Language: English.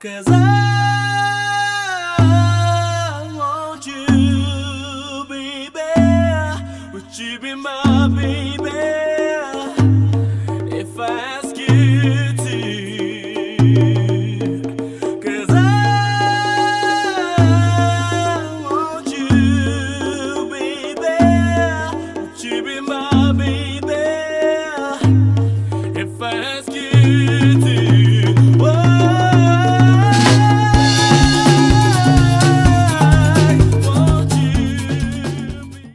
'Cause I want you, baby. Would you be mine?